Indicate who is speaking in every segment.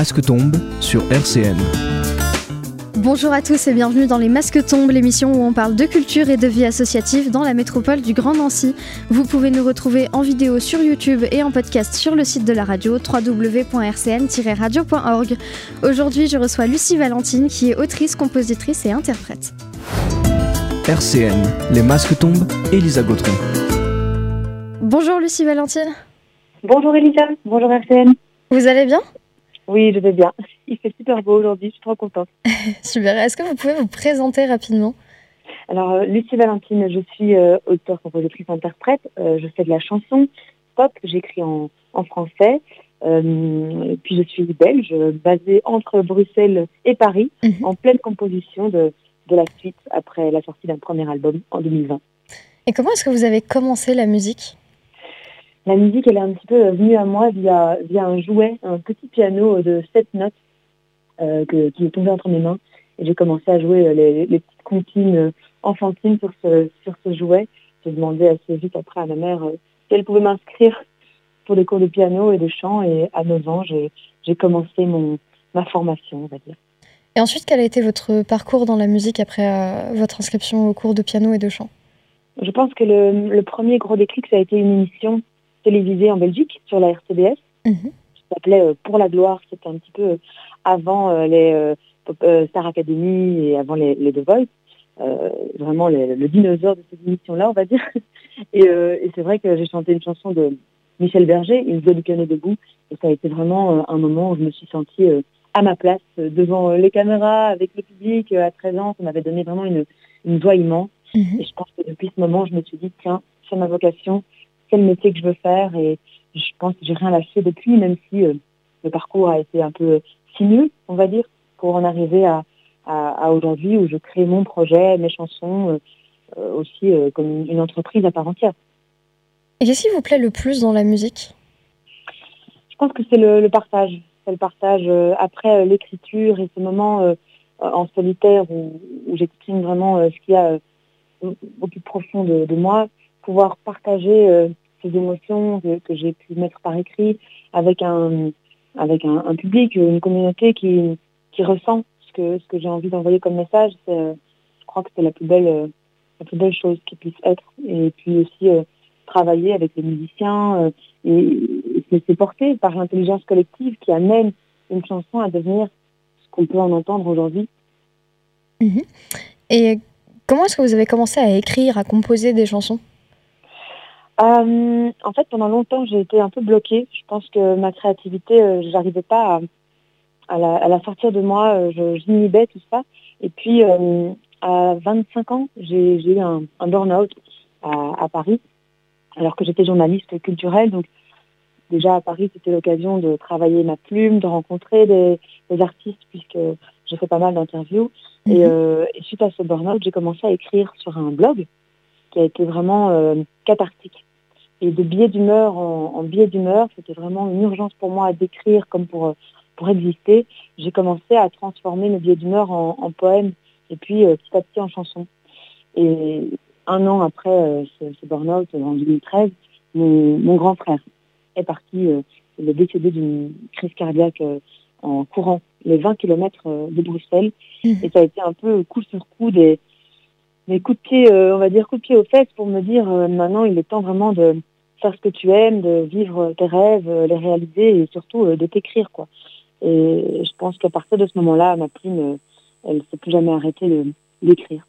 Speaker 1: masques tombent sur RCN.
Speaker 2: Bonjour à tous et bienvenue dans Les Masques tombent, l'émission où on parle de culture et de vie associative dans la métropole du Grand Nancy. Vous pouvez nous retrouver en vidéo sur YouTube et en podcast sur le site de la radio www.rcn-radio.org. Aujourd'hui, je reçois Lucie Valentine qui est autrice, compositrice et interprète.
Speaker 1: RCN, Les Masques tombent, Elisa Gautron.
Speaker 2: Bonjour Lucie Valentine.
Speaker 3: Bonjour Elisa, bonjour RCN.
Speaker 2: Vous allez bien ?
Speaker 3: Oui, je vais bien. Il fait super beau aujourd'hui, je suis trop contente.
Speaker 2: Super, est-ce que vous pouvez vous présenter rapidement ?
Speaker 3: Alors, Lucie Valentine, je suis auteure, compositrice, interprète. Je fais de la chanson pop, j'écris en français. Puis je suis belge, basée entre Bruxelles et Paris, en pleine composition de la suite après la sortie d'un premier album en 2020.
Speaker 2: Et comment est-ce que vous avez commencé la musique ?
Speaker 3: La musique, elle est un petit peu venue à moi via un jouet, un petit piano de 7 notes qui est tombé entre mes mains. Et j'ai commencé à jouer les petites comptines enfantines sur ce jouet. J'ai demandé assez vite après à ma mère si elle pouvait m'inscrire pour des cours de piano et de chant. Et à 9 ans, j'ai commencé ma formation, on va dire.
Speaker 2: Et ensuite, quel a été votre parcours dans la musique après votre inscription au cours de piano et de chant ?
Speaker 3: Je pense que le premier gros déclic, ça a été une émission télévisée en Belgique sur la RTBS. Qui s'appelait Pour la gloire. C'était un petit peu avant les Star Academy et avant les The Voice. Vraiment le dinosaure de cette émission-là, on va dire. Et c'est vrai que j'ai chanté une chanson de Michel Berger, Une voix du piano debout. Et ça a été vraiment un moment où je me suis sentie à ma place devant les caméras, avec le public. À 13 ans, ça m'avait donné vraiment une joie immense. Et je pense que depuis ce moment, je me suis dit, tiens, c'est ma vocation, c'est le métier que je veux faire. Et je pense que j'ai rien lâché depuis, même si le parcours a été un peu sinueux, on va dire, pour en arriver à aujourd'hui où je crée mon projet, mes chansons, aussi comme une entreprise à part entière.
Speaker 2: Et qu'est-ce qui vous plaît le plus dans la musique ?
Speaker 3: Je pense que c'est le partage. C'est le partage après l'écriture et ce moment en solitaire où j'exprime vraiment ce qu'il y a au plus profond de moi, pouvoir partager ces émotions que j'ai pu mettre par écrit avec un public, une communauté qui ressent ce que j'ai envie d'envoyer comme message. Je crois que c'est la plus belle chose qui puisse être. Et puis aussi travailler avec les musiciens et se laisser porter par l'intelligence collective qui amène une chanson à devenir ce qu'on peut en entendre aujourd'hui.
Speaker 2: Et comment est-ce que vous avez commencé à écrire, à composer des chansons ?
Speaker 3: En fait, pendant longtemps, j'ai été un peu bloquée. Je pense que ma créativité, j'arrivais pas à la sortir de moi. J'inhibais tout ça. Et puis, à 25 ans, j'ai eu un burn-out à Paris, alors que j'étais journaliste culturelle. Donc, déjà à Paris, c'était l'occasion de travailler ma plume, de rencontrer des artistes, puisque j'ai fait pas mal d'interviews. Et suite à ce burn-out, j'ai commencé à écrire sur un blog qui a été vraiment cathartique. Et de billet d'humeur en billet d'humeur, c'était vraiment une urgence pour moi à d'écrire comme pour exister. J'ai commencé à transformer mes billets d'humeur en poèmes et puis petit à petit en chansons. Et un an après ce burn-out, en 2013, mon grand frère est parti, il est décédé d'une crise cardiaque en courant les 20 km de Bruxelles. Et ça a été un peu coup sur coup des coups de pied, on va dire coups de pied aux fesses pour me dire maintenant il est temps vraiment de faire ce que tu aimes, de vivre tes rêves, les réaliser et surtout de t'écrire, quoi. Et je pense qu'à partir de ce moment-là, ma plume, elle ne s'est plus jamais arrêtée d'écrire.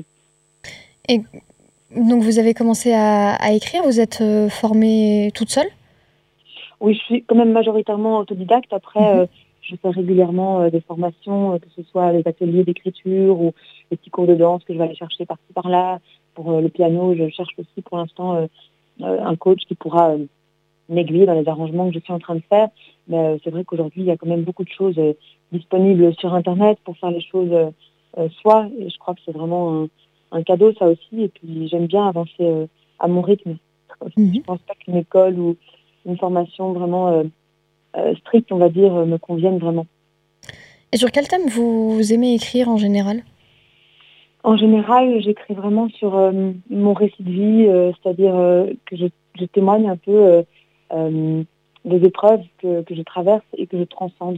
Speaker 2: Et donc vous avez commencé à écrire, vous êtes formée toute seule ?
Speaker 3: Oui, je suis quand même majoritairement autodidacte. Après, je fais régulièrement des formations, que ce soit les ateliers d'écriture ou les petits cours de danse que je vais aller chercher par-ci par-là. Pour le piano, je cherche aussi pour l'instant un coach qui pourra m'aiguiller dans les arrangements que je suis en train de faire. Mais c'est vrai qu'aujourd'hui, il y a quand même beaucoup de choses disponibles sur Internet pour faire les choses soi. Et je crois que c'est vraiment un cadeau, ça aussi. Et puis, j'aime bien avancer à mon rythme. Je pense pas qu'une école ou une formation vraiment stricte, on va dire, me convienne vraiment.
Speaker 2: Et sur quel thème vous aimez écrire en général ?
Speaker 3: En général, j'écris vraiment sur mon récit de vie, c'est-à-dire que je témoigne un peu des épreuves que je traverse et que je transcende.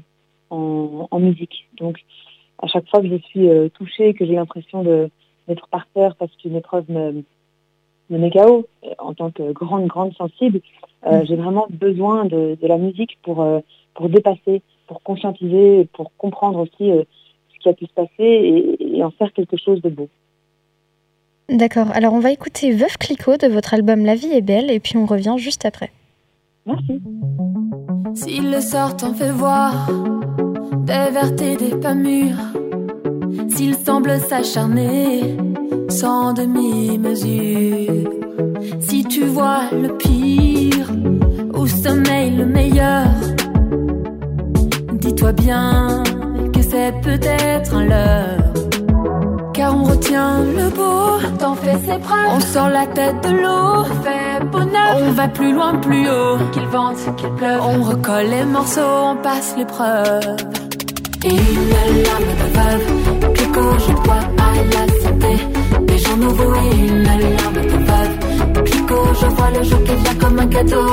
Speaker 3: en musique. Donc, à chaque fois que je suis touchée, que j'ai l'impression d'être par terre parce qu'une épreuve me met KO, en tant que grande sensible, j'ai vraiment besoin de la musique pour dépasser, pour conscientiser, pour comprendre aussi ce qui a pu se passer et en faire quelque chose de beau.
Speaker 2: D'accord, alors on va écouter Veuve Clicquot de votre album La vie est belle et puis on revient juste après.
Speaker 3: Merci.
Speaker 4: Si le sort t'en fait voir des vertes et des pas mûres, s'il semble s'acharner sans demi-mesure, si tu vois le pire où sommeille le meilleur, dis-toi bien que c'est peut-être un leurre. Car on retient le beau, t'en fais ses preuves. On sort la tête de l'eau, fait bonheur. On va plus loin, plus haut, qu'il vente, qu'il pleuve. On recolle les morceaux, on passe l'épreuve. Et une larme de veuve, Clicquot, je bois à la santé. Des gens nouveaux et une larme de veuve, Clicquot, je vois le jour qui vient comme un cadeau.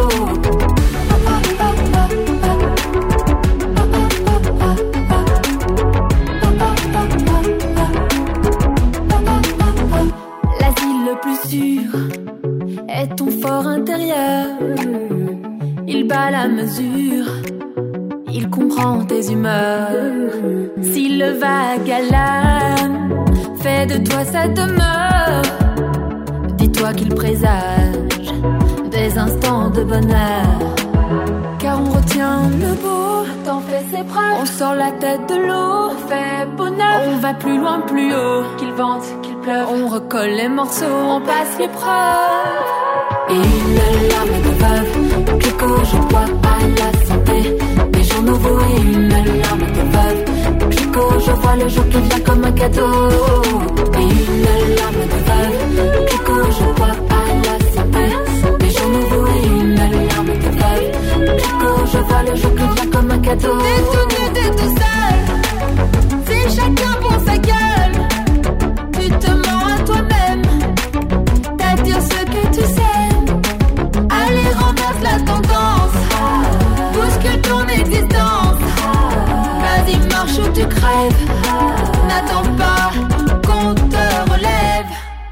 Speaker 4: Est ton fort intérieur, il bat la mesure, il comprend tes humeurs. Si le vague à l'âme fait de toi sa demeure, dis-toi qu'il présage des instants de bonheur. Car on retient le beau, t'en fais ses preuves. On sort la tête de l'eau, fait bonheur. On va plus loin, plus haut, qu'il vente, qu'il pleuve. On recolle les morceaux, on passe l'épreuve. Et une larme de veuve, Clicquot, je bois à la santé. Des gens nouveaux et une larme de veuve, Clicquot, je vois le jour qui vient comme un cadeau. Et une larme de veuve, Clicquot, je bois à la santé. Des gens nouveaux et une larme de veuve, Clicquot, je vois le jour qui vient comme un cadeau. T'es tout nu, t'es tout seul, c'est chacun pour sa gueule. Tu te mens à toi-même, t'attires ce que tu sais. Allez, renverse la tendance, bouscule ton existence. Vas-y, marche ou tu crèves, n'attends pas qu'on te relève.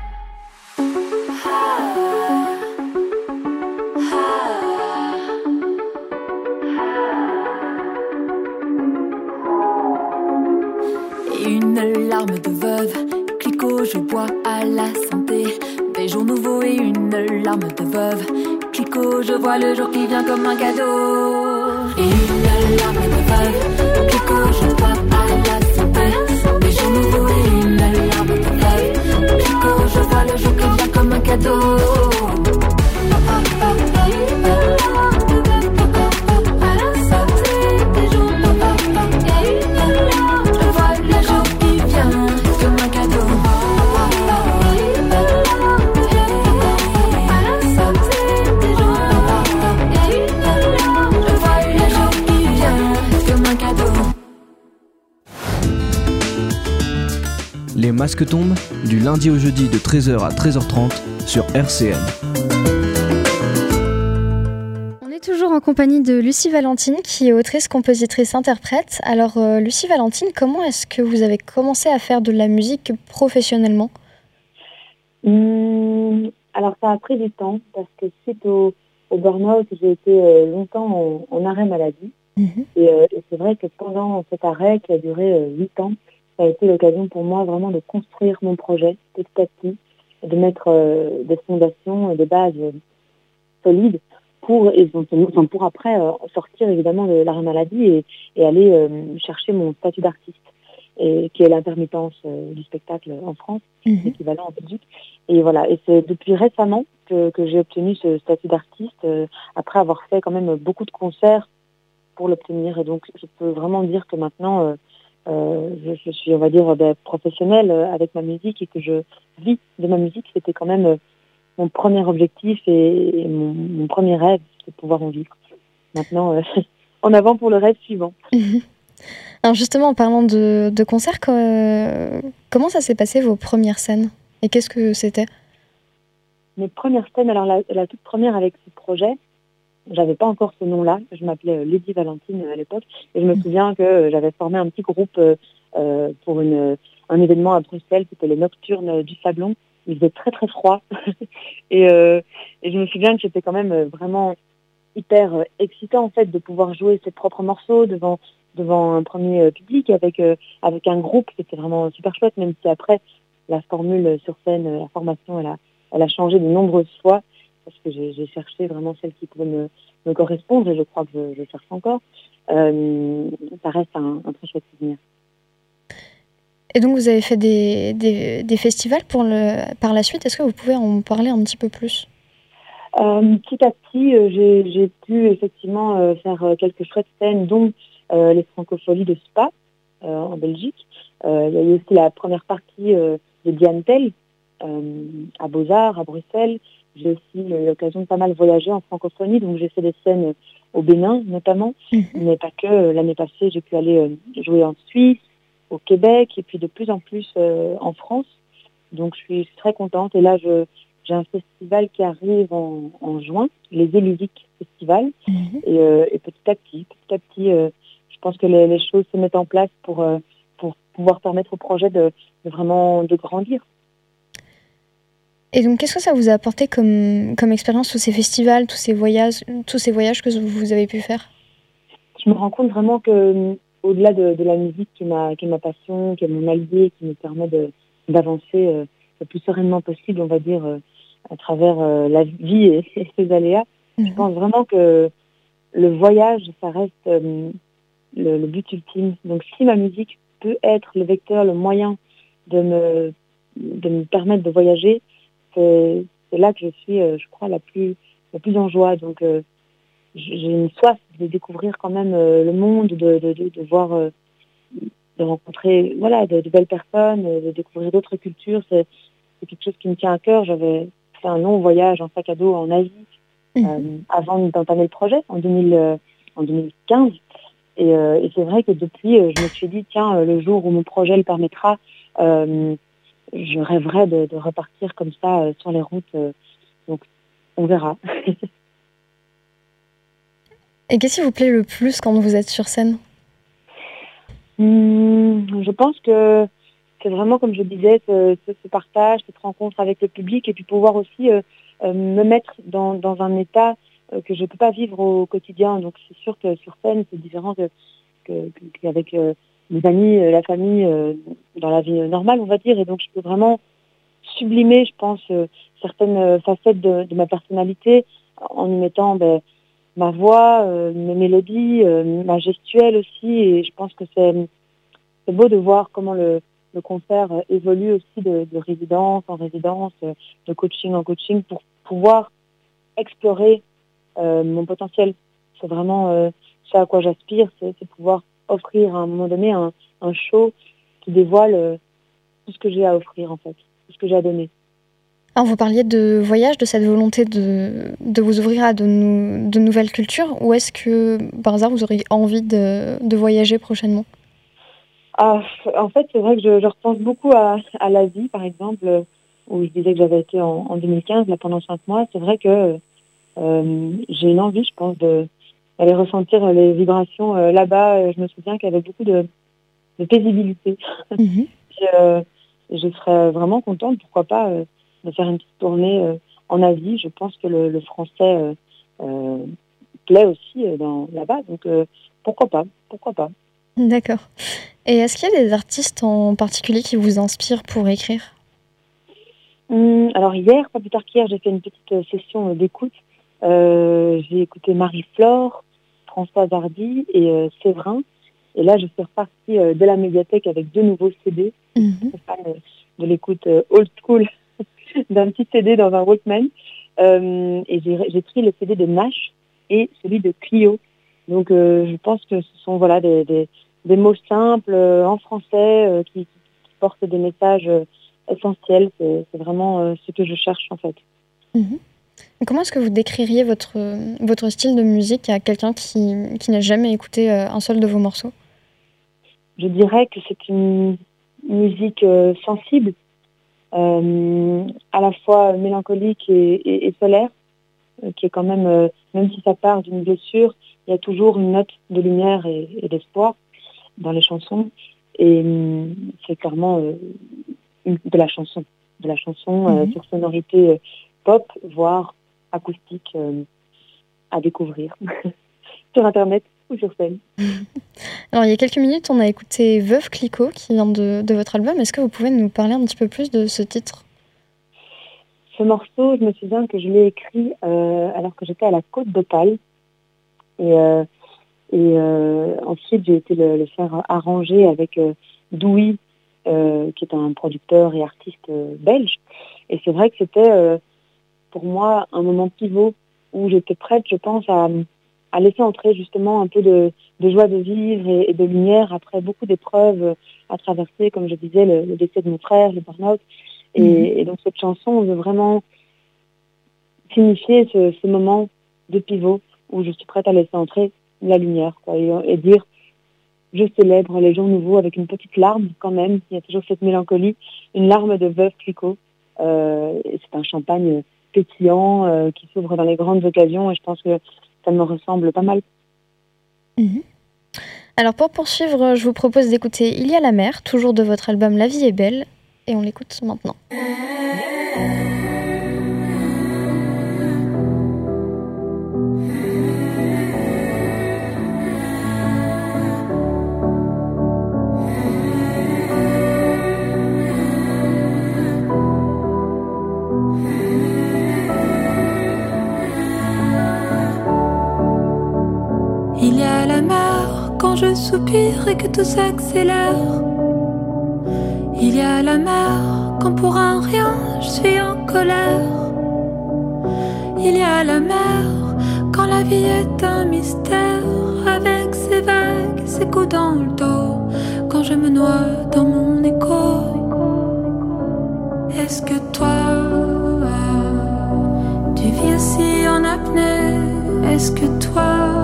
Speaker 4: Et une larme de veuve, Clicquot, je bois à la santé. Des jours nouveaux et une larme de veuve, Clicquot, je vois le jour qui vient comme un cadeau. Et une larme de veuve, Clicquot, je bois à la santé. Des jours nouveaux et une larme de veuve, Clicquot, je vois le jour qui vient comme un cadeau.
Speaker 1: Les masques tombent, du lundi au jeudi de 13h à 13h30 sur RCN.
Speaker 2: On est toujours en compagnie de Lucie Valentine, qui est autrice, compositrice, interprète. Alors, Lucie Valentine, comment est-ce que vous avez commencé à faire de la musique professionnellement ?
Speaker 3: Alors, ça a pris du temps, parce que suite au burn-out, j'ai été longtemps en arrêt maladie. Et c'est vrai que pendant cet arrêt, qui a duré 8 ans, ça a été l'occasion pour moi vraiment de construire mon projet petit à petit, de mettre des fondations et des bases solides pour après sortir évidemment de l'arrêt maladie et aller chercher mon statut d'artiste, et qui est l'intermittence du spectacle en France, l'équivalent en Belgique. Et voilà, et c'est depuis récemment que j'ai obtenu ce statut d'artiste, après avoir fait quand même beaucoup de concerts pour l'obtenir. Et donc je peux vraiment dire que maintenant je suis, on va dire, professionnelle avec ma musique, et que je vis de ma musique. C'était quand même mon premier objectif et mon premier rêve, c'est de pouvoir en vivre. Maintenant, en avant pour le rêve suivant.
Speaker 2: Alors justement, en parlant de concerts, comment ça s'est passé vos premières scènes ? Et qu'est-ce que c'était ?
Speaker 3: Mes premières scènes, alors la toute première avec ce projet, j'avais pas encore ce nom-là. Je m'appelais Lady Valentine à l'époque. Et je me souviens que j'avais formé un petit groupe pour un événement à Bruxelles. C'était les Nocturnes du Sablon. Il faisait très très froid. et je me souviens que c'était quand même vraiment hyper excitant en fait de pouvoir jouer ses propres morceaux devant un premier public avec un groupe. C'était vraiment super chouette, même si après la formule sur scène, la formation, elle a changé de nombreuses fois parce que j'ai cherché vraiment celle qui pouvait me correspondre et je crois que je cherche encore. Ça reste un très chouette souvenir.
Speaker 2: Et donc vous avez fait des festivals par la suite. Est-ce que vous pouvez en parler un petit peu plus ?
Speaker 3: Petit à petit, j'ai pu effectivement faire quelques chouettes scènes, dont les Francopholies de Spa en Belgique. Il y a eu aussi la première partie de Diane Tell à Beaux-Arts, à Bruxelles. J'ai aussi eu l'occasion de pas mal voyager en francophonie, donc j'ai fait des scènes au Bénin notamment, mais pas que. L'année passée, j'ai pu aller jouer en Suisse, au Québec, et puis de plus en plus en France. Donc je suis très contente. Et là, j'ai un festival qui arrive en juin, les Élusiques Festival. Et petit à petit, je pense que les choses se mettent en place pour pouvoir permettre au projet de vraiment de grandir.
Speaker 2: Et donc, qu'est-ce que ça vous a apporté comme expérience, tous ces festivals, tous ces voyages que vous avez pu faire ?
Speaker 3: Je me rends compte vraiment que, au-delà de la musique qui est ma passion, qui est mon allié, qui me permet d'avancer le plus sereinement possible, on va dire, à travers la vie et ses aléas, je pense vraiment que le voyage, ça reste le but ultime. Donc, si ma musique peut être le vecteur, le moyen de me permettre de voyager, c'est là que je suis, je crois, la plus en joie. Donc, j'ai une soif de découvrir quand même le monde, de voir, de rencontrer, voilà, de belles personnes, de découvrir d'autres cultures. C'est quelque chose qui me tient à cœur. J'avais fait un long voyage en sac à dos en Asie avant d'entamer le projet en 2015. Et c'est vrai que depuis, je me suis dit, tiens, le jour où mon projet le permettra, je rêverais de repartir comme ça sur les routes. Donc, on verra.
Speaker 2: Et qu'est-ce qui vous plaît le plus quand vous êtes sur scène ?
Speaker 3: Je pense que c'est vraiment, comme je disais, ce partage, cette rencontre avec le public et puis pouvoir aussi me mettre dans un état que je ne peux pas vivre au quotidien. Donc, c'est sûr que sur scène, c'est différent qu'avec les amis, la famille, dans la vie normale, on va dire. Et donc, je peux vraiment sublimer, je pense, certaines facettes de ma personnalité en y mettant ma voix, mes mélodies, ma gestuelle aussi. Et je pense que c'est beau de voir comment le concert évolue aussi de résidence en résidence, de coaching en coaching, pour pouvoir explorer mon potentiel. C'est vraiment ce à quoi j'aspire, c'est pouvoir offrir à un moment donné un show qui dévoile tout ce que j'ai à offrir en fait, tout ce que j'ai à donner.
Speaker 2: Alors vous parliez de voyage, de cette volonté de vous ouvrir à de nouvelles cultures, ou est-ce que par hasard vous auriez envie de voyager prochainement ?
Speaker 3: En fait, c'est vrai que je repense beaucoup à l'Asie, par exemple, où je disais que j'avais été en 2015, là, pendant 5 mois. C'est vrai que j'ai une envie, je pense, d'aller ressentir les vibrations là-bas. Je me souviens qu'il y avait beaucoup de paisibilité. Je serais vraiment contente, pourquoi pas, de faire une petite tournée en Asie. Je pense que le français plaît aussi là-bas, donc pourquoi pas.
Speaker 2: D'accord. Et est-ce qu'il y a des artistes en particulier qui vous inspirent pour écrire ?
Speaker 3: Alors hier, pas plus tard qu'hier, j'ai fait une petite session d'écoute. J'ai écouté Marie-Flore, Françoise Hardy et Séverin. Et là, je suis repartie de la médiathèque avec 2 nouveaux CD. Je suis fan de l'écoute old school d'un petit CD dans un Walkman. Et j'ai pris le CD de Nash et celui de Clio. Donc, je pense que ce sont des mots simples en français qui portent des messages essentiels. C'est vraiment ce que je cherche en fait.
Speaker 2: Comment est-ce que vous décririez votre style de musique à quelqu'un qui n'a jamais écouté un seul de vos morceaux ?
Speaker 3: Je dirais que c'est une musique sensible, à la fois mélancolique et solaire. qui est quand même si ça part d'une blessure, il y a toujours une note de lumière et d'espoir dans les chansons. Et c'est clairement de la chanson sur sonorité pop, voire acoustique à découvrir sur Internet ou sur scène.
Speaker 2: Alors, il y a quelques minutes, on a écouté Veuve Clicquot qui vient de votre album. Est-ce que vous pouvez nous parler un petit peu plus de ce titre ?
Speaker 3: Ce morceau, je me souviens que je l'ai écrit alors que j'étais à la Côte d'Opale. Et ensuite, j'ai été le faire arranger avec Doui, qui est un producteur et artiste belge. Et c'est vrai que c'était pour moi un moment pivot où j'étais prête, je pense, à laisser entrer justement un peu de joie de vivre et de lumière après beaucoup d'épreuves à traverser, comme je disais, le décès de mon frère, le burn-out. Et donc cette chanson, on veut vraiment signifier ce moment de pivot où je suis prête à laisser entrer la lumière, quoi, et dire je célèbre les jours nouveaux avec une petite larme quand même. Il y a toujours cette mélancolie, une larme de Veuve Clicquot. C'est un champagne pétillant qui s'ouvre dans les grandes occasions et je pense que ça me ressemble pas mal.
Speaker 2: Alors pour poursuivre, je vous propose d'écouter Il y a la mer, toujours de votre album La vie est belle, et on l'écoute maintenant.
Speaker 4: Il y a la mer quand je soupire et que tout s'accélère. Il y a la mer quand pour un rien je suis en colère. Il y a la mer quand la vie est un mystère, avec ses vagues, ses coups dans le dos, quand je me noie dans mon écho. Est-ce que toi, tu vis aussi en apnée? Est-ce que toi,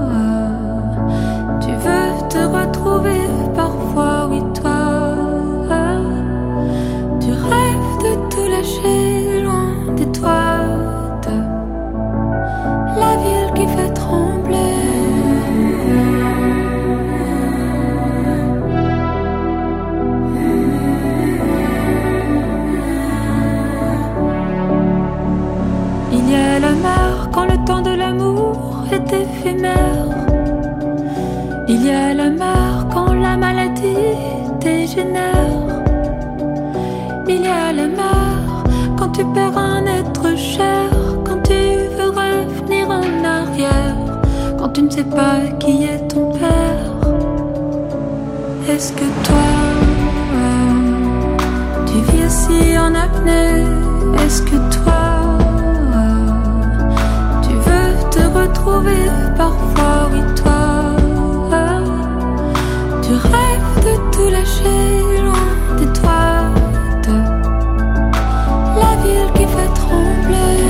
Speaker 4: tu veux te retrouver parfois? Oui, toi, tu rêves de tout lâcher loin des toits de la ville qui fait trembler. Il y a la mer quand le temps de l'amour est éphémère. Il y a la mer quand la maladie dégénère. Il y a la mer quand tu perds un être cher, quand tu veux revenir en arrière, quand tu ne sais pas qui est ton père. Est-ce que toi, tu vis aussi en apnée? Est-ce que toi, tu veux te retrouver parfois? Oui, toi, tu rêves de tout lâcher loin des toits de la ville qui fait trembler.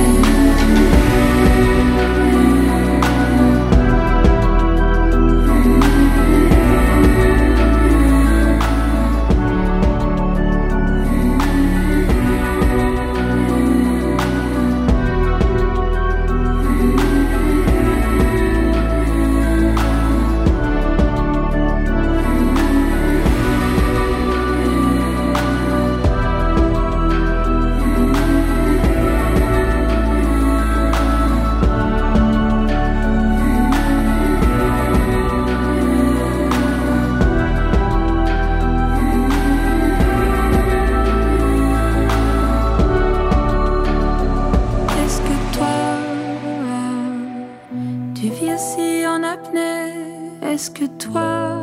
Speaker 4: Est-ce que toi,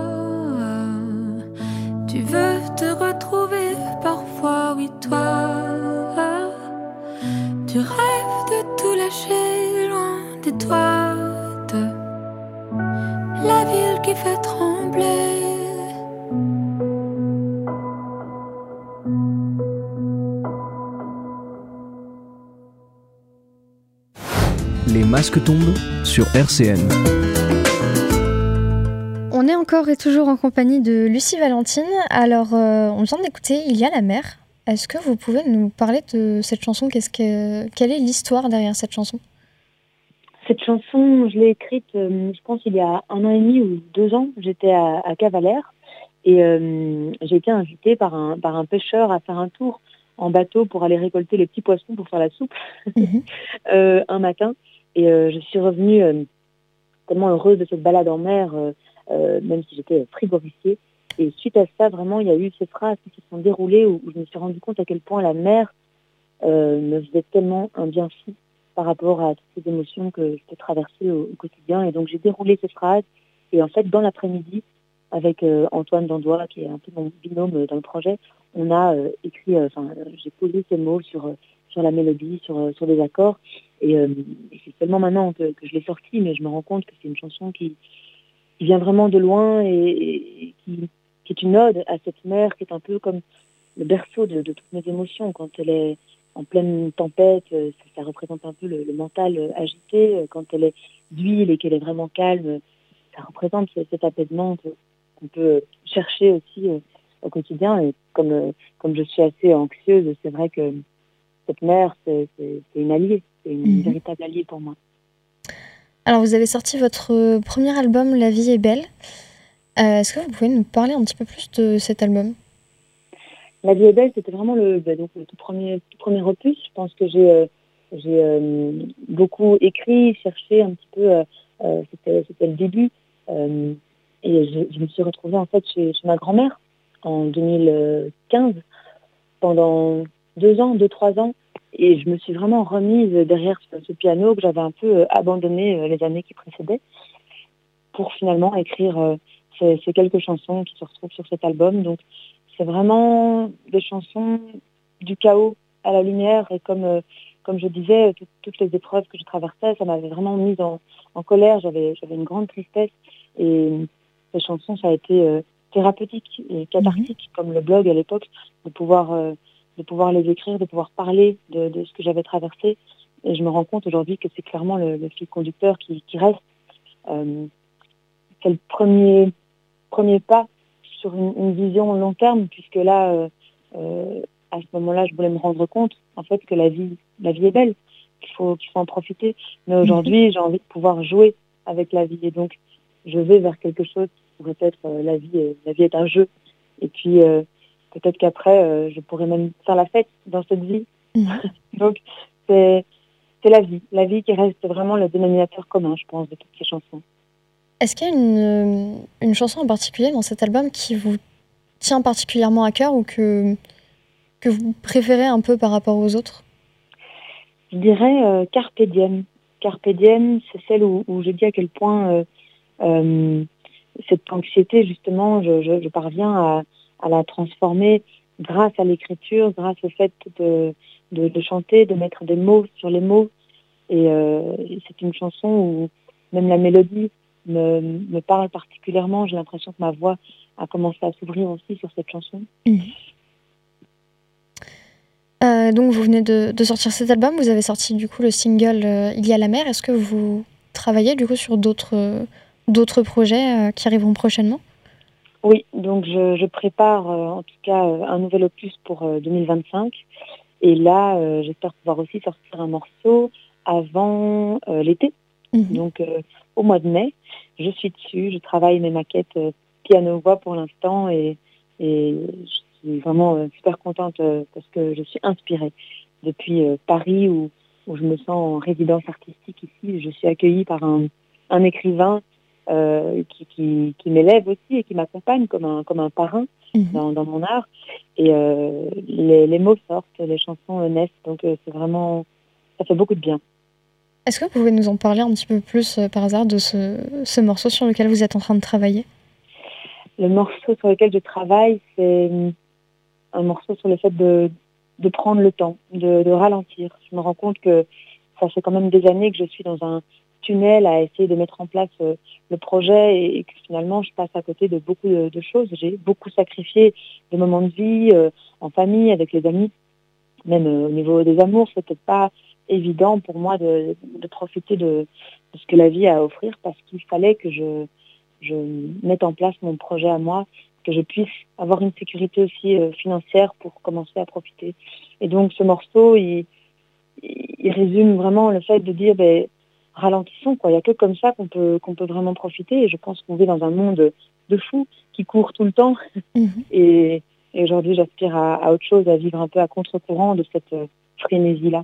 Speaker 4: tu veux te retrouver parfois? Oui, toi, tu rêves de tout lâcher loin des toits de la ville qui fait trembler.
Speaker 1: Les masques tombent sur RCN.
Speaker 2: On est encore et toujours en compagnie de Lucie Valentine. Alors, on vient d'écouter Il y a la mer. Est-ce que vous pouvez nous parler de cette chanson? Quelle est l'histoire derrière cette chanson?
Speaker 3: Cette chanson, je l'ai écrite, je pense, il y a 1 an et demi ou 2 ans. J'étais à Cavalère et j'ai été invitée par un pêcheur à faire un tour en bateau pour aller récolter les petits poissons pour faire la soupe un matin. Et je suis revenue tellement heureuse de cette balade en mer, même si j'étais frigorifiée. Et suite à ça, vraiment, il y a eu ces phrases qui se sont déroulées où je me suis rendu compte à quel point la mer me faisait tellement un bien fou par rapport à toutes ces émotions que je peux traverser au quotidien. Et donc, j'ai déroulé ces phrases. Et en fait, dans l'après-midi, avec Antoine Dandois, qui est un peu mon binôme dans le projet, on a écrit, j'ai posé ces mots sur la mélodie, sur des accords. Et c'est seulement maintenant que je l'ai sortie, mais je me rends compte que c'est une chanson qui vient vraiment de loin et qui est une ode à cette mer, qui est un peu comme le berceau de toutes mes émotions. Quand elle est en pleine tempête, ça représente un peu le mental agité. Quand elle est d'huile et qu'elle est vraiment calme, ça représente cet apaisement qu'on peut chercher aussi au quotidien. Et comme je suis assez anxieuse, c'est vrai que cette mer, c'est une alliée, c'est une véritable alliée pour moi.
Speaker 2: Alors, vous avez sorti votre premier album, La vie est belle. Est-ce que vous pouvez nous parler un petit peu plus de cet album ?
Speaker 3: La vie est belle, c'était vraiment le tout premier opus. Je pense que j'ai beaucoup écrit, cherché un petit peu. C'était le début. Et je me suis retrouvée en fait chez ma grand-mère en 2015 pendant 2 ans, 3 ans. Et je me suis vraiment remise derrière ce piano que j'avais un peu abandonné les années qui précédaient pour finalement écrire ces quelques chansons qui se retrouvent sur cet album. Donc, c'est vraiment des chansons du chaos à la lumière. Et comme je disais, toutes les épreuves que je traversais, ça m'avait vraiment mise en colère. J'avais une grande tristesse. Et ces chansons, ça a été thérapeutique et cathartique, comme le blog à l'époque, de pouvoir les écrire, de pouvoir parler de ce que j'avais traversé. Et je me rends compte aujourd'hui que c'est clairement le fil conducteur qui reste. C'est le premier pas sur une vision long terme, puisque là, à ce moment-là, je voulais me rendre compte, en fait, que la vie est belle, qu'il faut en profiter. Mais aujourd'hui, j'ai envie de pouvoir jouer avec la vie. Et donc, je vais vers quelque chose qui pourrait être la vie est un jeu. Et puis, peut-être qu'après, je pourrais même faire la fête dans cette vie. Donc, c'est la vie qui reste vraiment le dénominateur commun, je pense, de toutes ces chansons.
Speaker 2: Est-ce qu'il y a une chanson en particulier dans cet album qui vous tient particulièrement à cœur ou que vous préférez un peu par rapport aux autres ?
Speaker 3: Je dirais Carpe Diem. Carpe Diem, c'est celle où je dis à quel point cette anxiété, justement, je parviens à la transformer grâce à l'écriture, grâce au fait de chanter, de mettre des mots sur les mots. Et c'est une chanson où même la mélodie me parle particulièrement. J'ai l'impression que ma voix a commencé à s'ouvrir aussi sur cette chanson.
Speaker 2: Donc vous venez de sortir cet album, vous avez sorti du coup le single Il y a la mer. Est-ce que vous travaillez du coup sur d'autres projets qui arriveront prochainement ?
Speaker 3: Oui, donc je prépare en tout cas un nouvel opus pour 2025. Et là, j'espère pouvoir aussi sortir un morceau avant l'été. Donc au mois de mai, je suis dessus, je travaille mes maquettes piano-voix pour l'instant et je suis vraiment super contente parce que je suis inspirée. Depuis Paris où je me sens en résidence artistique ici, je suis accueillie par un écrivain qui m'élève aussi et qui m'accompagne comme un parrain dans mon art. Et les mots sortent, les chansons naissent, donc c'est vraiment, ça fait beaucoup de bien.
Speaker 2: Est-ce que vous pouvez nous en parler un petit peu plus par hasard de ce morceau sur lequel vous êtes en train de travailler ?
Speaker 3: Le morceau sur lequel je travaille, c'est un morceau sur le fait de prendre le temps, de ralentir. Je me rends compte que ça fait quand même des années que je suis dans un tunnel à essayer de mettre en place le projet et que finalement je passe à côté de beaucoup de choses. J'ai beaucoup sacrifié de moments de vie en famille, avec les amis, même au niveau des amours. C'était pas évident pour moi de profiter de ce que la vie a à offrir parce qu'il fallait que je mette en place mon projet à moi, que je puisse avoir une sécurité aussi financière pour commencer à profiter. Et donc ce morceau, il résume vraiment le fait de dire ralentissons, quoi. Il n'y a que comme ça qu'on peut vraiment profiter. Et je pense qu'on vit dans un monde de fous qui court tout le temps. Et aujourd'hui, j'aspire à autre chose, à vivre un peu à contre-courant de cette frénésie-là.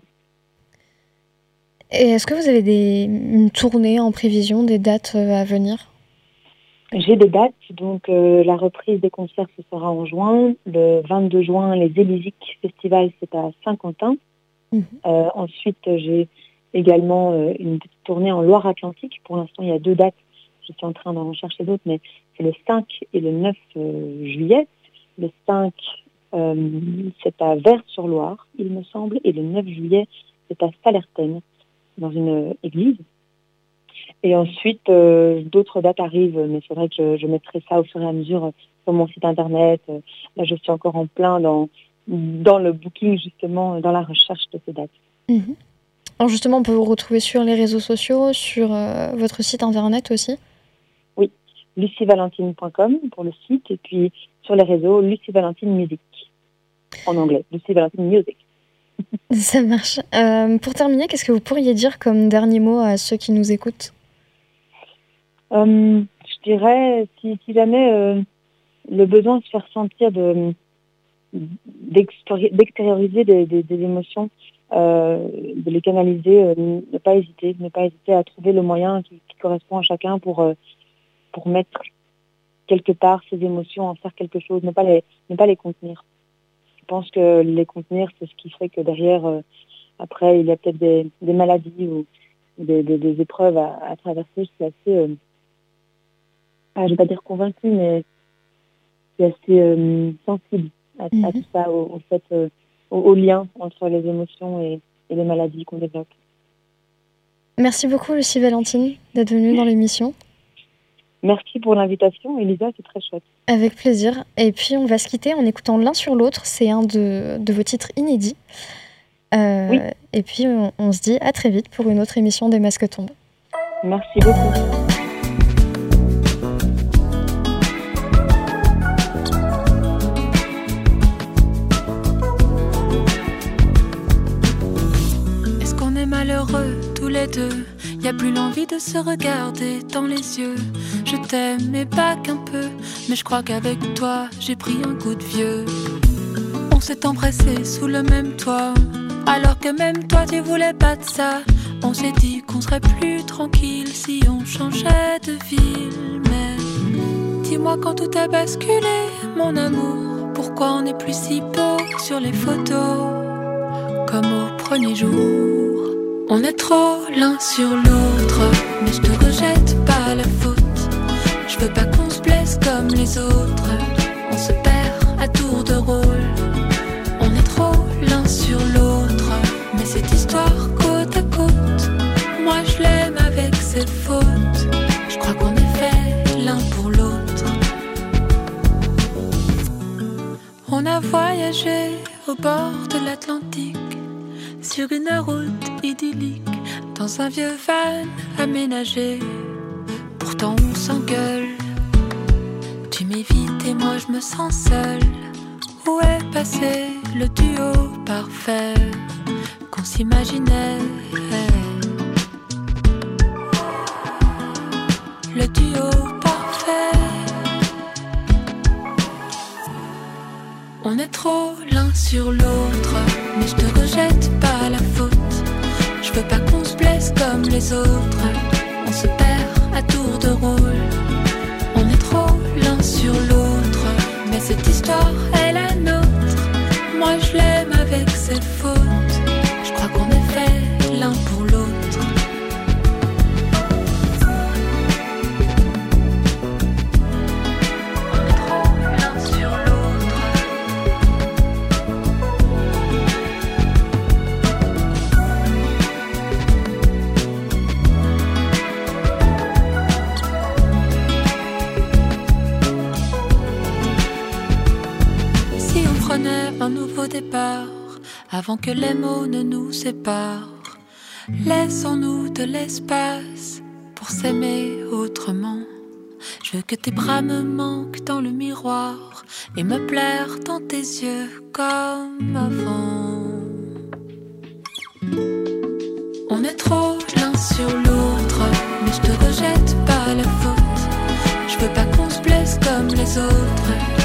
Speaker 2: Et est-ce que vous avez une tournée en prévision, des dates à venir ?
Speaker 3: J'ai des dates, donc la reprise des concerts, ce sera en juin. Le 22 juin, les Élisiques Festival, c'est à Saint-Quentin. Ensuite, j'ai également une petite tournée en Loire-Atlantique. Pour l'instant, il y a 2 dates. Je suis en train d'en chercher d'autres, mais c'est le 5 et le 9 juillet. Le 5, c'est à Vers-sur-Loire, il me semble, et le 9 juillet, c'est à Sallertaine, dans une église. Et ensuite, d'autres dates arrivent, mais c'est vrai que je mettrai ça au fur et à mesure sur mon site internet. Là, je suis encore en plein dans le booking, justement, dans la recherche de ces dates.
Speaker 2: Alors justement, on peut vous retrouver sur les réseaux sociaux, sur votre site internet aussi ?
Speaker 3: Oui, lucievalentine.com pour le site, et puis sur les réseaux, Lucie Valentine Music, en anglais, Lucie Valentine Music.
Speaker 2: Ça marche. Pour terminer, qu'est-ce que vous pourriez dire comme dernier mot à ceux qui nous écoutent ?
Speaker 3: Je dirais, si jamais le besoin de se faire sentir, d'extérioriser des émotions, de les canaliser, ne pas hésiter à trouver le moyen qui correspond à chacun pour mettre quelque part ces émotions, en faire quelque chose, ne pas les contenir. Je pense que les contenir, c'est ce qui ferait que derrière, après, il y a peut-être des maladies ou des épreuves à traverser. Je suis assez, je ne vais pas dire convaincue, mais je suis assez sensible à tout ça, au lien entre les émotions et les maladies qu'on développe.
Speaker 2: Merci beaucoup, Lucie Valentine, d'être venue dans l'émission.
Speaker 3: Merci pour l'invitation, Elisa, c'est très chouette.
Speaker 2: Avec plaisir. Et puis, on va se quitter en écoutant L'un sur l'autre. C'est un de vos titres inédits. Oui. Et puis, on se dit à très vite pour une autre émission des Masques tombent.
Speaker 3: Merci beaucoup.
Speaker 4: Est-ce qu'on est malheureux tous les deux? Y a plus l'envie de se regarder dans les yeux. Je t'aime mais pas qu'un peu, mais je crois qu'avec toi j'ai pris un coup de vieux. On s'est embrassé sous le même toit, alors que même toi tu voulais pas de ça. On s'est dit qu'on serait plus tranquille si on changeait de ville. Mais dis-moi quand tout a basculé, mon amour, pourquoi on n'est plus si beau sur les photos comme au premier jour. On est trop l'un sur l'autre, mais je te rejette pas la faute. Je veux pas qu'on se blesse comme les autres, on se perd à tour de rôle. On est trop l'un sur l'autre, mais cette histoire côte à côte, moi je l'aime avec ses fautes. Je crois qu'on est fait l'un pour l'autre. On a voyagé au bord de l'Atlantique, sur une route idyllique, dans un vieux van aménagé. Pourtant on s'engueule, tu m'évites et moi je me sens seule. Où est passé le duo parfait qu'on s'imaginait? Le duo parfait. On est trop l'un sur l'autre, mais je te rejette pas la faute. Je veux pas qu'on se blesse comme les autres, on se perd à tour de rôle. On est trop l'un sur l'autre, mais cette histoire est la nôtre. Moi je l'aime avec ses fautes. Je crois qu'on est fait l'un pour l'autre. Un nouveau départ, avant que les mots ne nous séparent. Laissons-nous de l'espace pour s'aimer autrement. Je veux que tes bras me manquent dans le miroir et me plaire dans tes yeux comme avant. On est trop l'un sur l'autre. je te rejette pas la faute. Je veux pas qu'on se blesse comme les autres.